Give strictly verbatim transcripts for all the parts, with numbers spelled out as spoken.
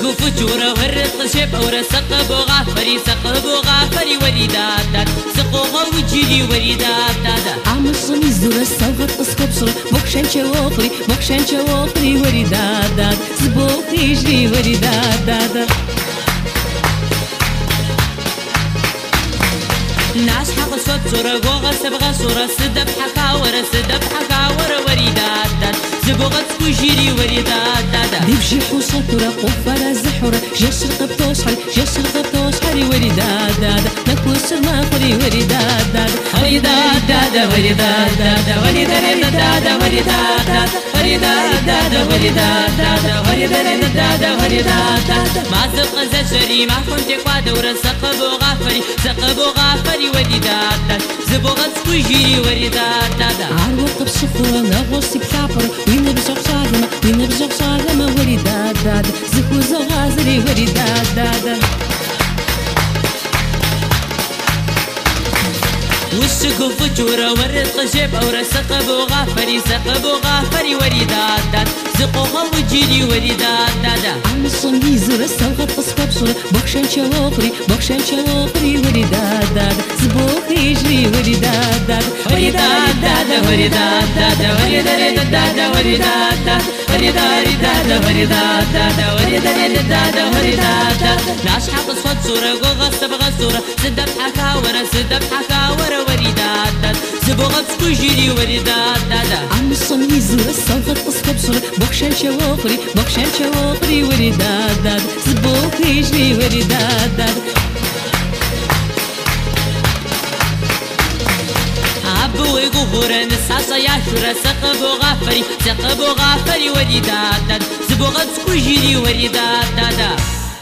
فجورة ورق شب أورا سقب وغافري سقب وغافري وريدات سقوغ وجيلي وريدات عم الصمي زورة السوغة تسكبصر بوكشان شوافري بوكشان شوافري وريدات زبوخ يجري وريدات ناس حق صوت صورة غوغة سبغة صورة سدب حكاورة سدب حكاورة وريدات زبوغة وجيري وريدات ديفجي حوصة قفرة زحرة جسر قبطوصحري جسر قبطوصحري وريدات نكوس الماخري وريدات وريدات وريدات وريدات وريدات وريدات وريدات وريدات وريدات ما سبق زجري ما كنت قادورة سقب وغافري سقب وغافري وريدات زبوغة وجيري وريدات عروق بصفرة نغوصي بحابر وين بزوق صادمة وين بزوق صادمة وريدات زكو زغازري وريدات والسقو فجورة ورق جيب أورا سقب وغافري سقب وغافري وريدات زقوغة وجيلي وريدات عم الصندي زورة السوغة تسكب صورة بوكشان شوافري بوكشان شوافري وريدات زبوخ يجري وريدات وريدات وريدات وريدات وريدات وريدات وريدات وريدات ناس حق صوت صورة غوغة سبغة صورة سدب حكاورة سدب حكاورة وريدات زبوغة وجيلي وريدات عم الصندي زورة السوغة تسكب صورة بوكشان شوافري بوكشان شوافري وريدات زبوخ يجري وريدات عبوي غفورة نساسة يا شورة سقب وغافري سقب وغافري وريدات زبوغة وجيلي وريدات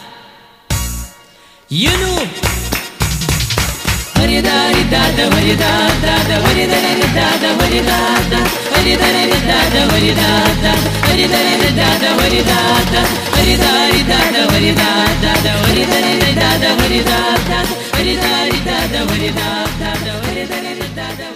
ينو وريدات وريدات وريدات وريدات وريدات وريدات وريدات وريدات وريدات وريدات وريدات وريدات وريدات وريدات